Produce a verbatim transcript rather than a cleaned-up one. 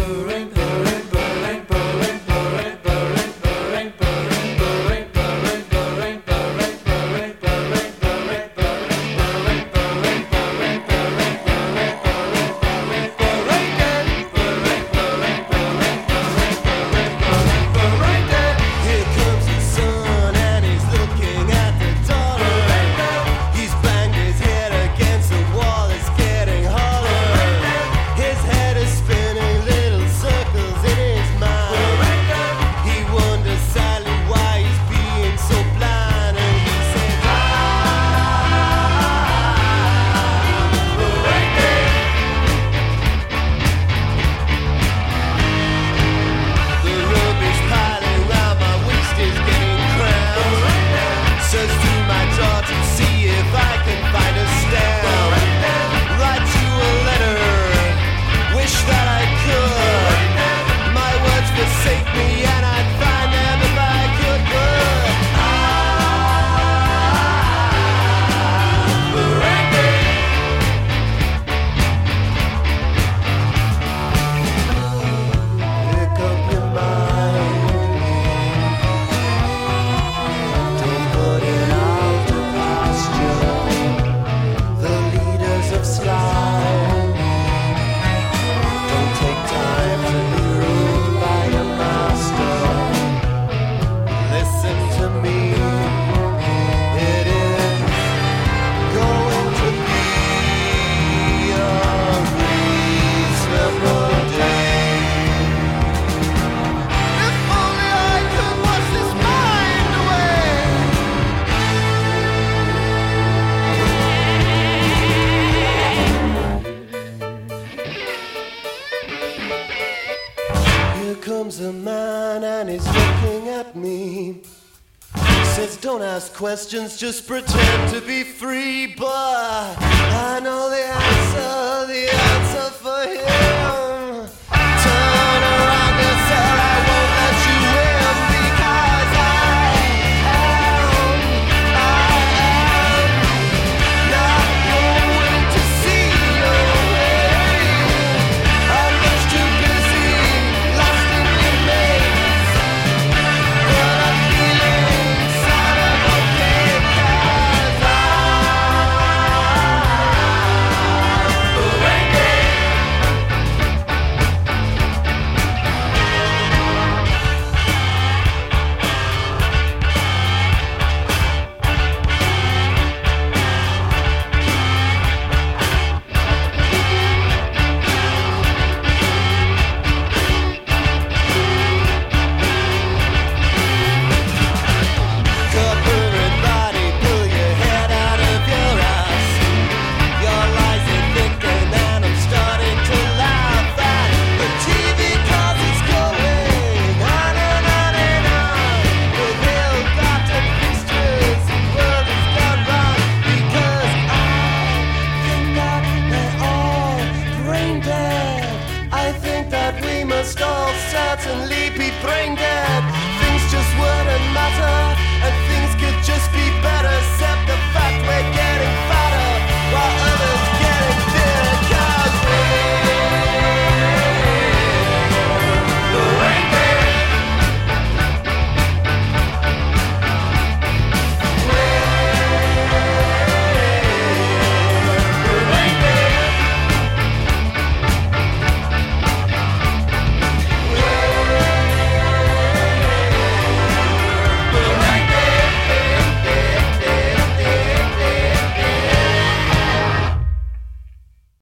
comes a man and he's looking at me. Says don't ask questions, just pretend to be free. But I know the answer, the answer for him. Turn around and say I won't let you in, because I am, I am not going to see your way. I'm much too busy lost in your maze, but I'm feeling sort of okay, 'cause I think that we must all certainly be brain dead.